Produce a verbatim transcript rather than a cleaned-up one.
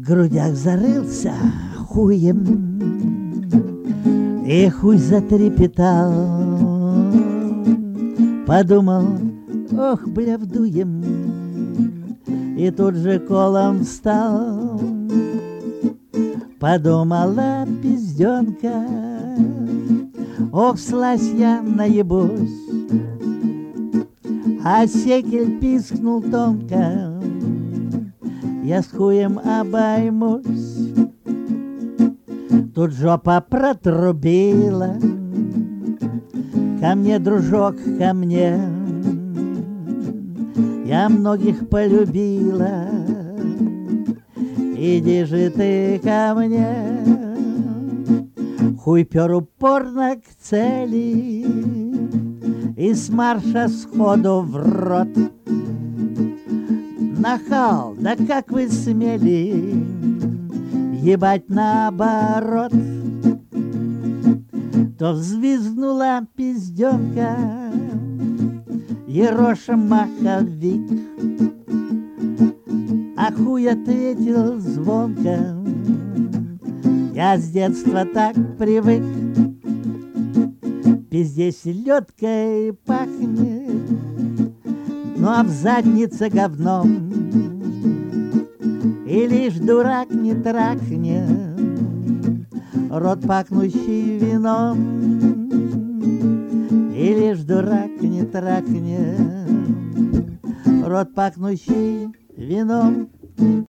грудях зарылся хуем, и хуй затрепетал. Подумал, ох, бля, вдуем, и тут же колом встал. Подумала пизденка, ох, слазь я наебусь. А секель пискнул тонко, я с хуем обоймусь. Тут жопа протрубила, ко мне, дружок, ко мне. Я многих полюбила, иди же ты ко мне. Хуй пер упорно к цели, и с марша сходу в рот. Нахал, да как вы смели ебать наоборот? То взвизгнула пизденка, Ероша маховик, а хуй ответил звонко, я с детства так привык. Пиздец селедкой пахнет, ну а в заднице говном, и лишь дурак не трахнет рот, пахнущий вином. И лишь дурак не трахнет рот, пахнущий вином.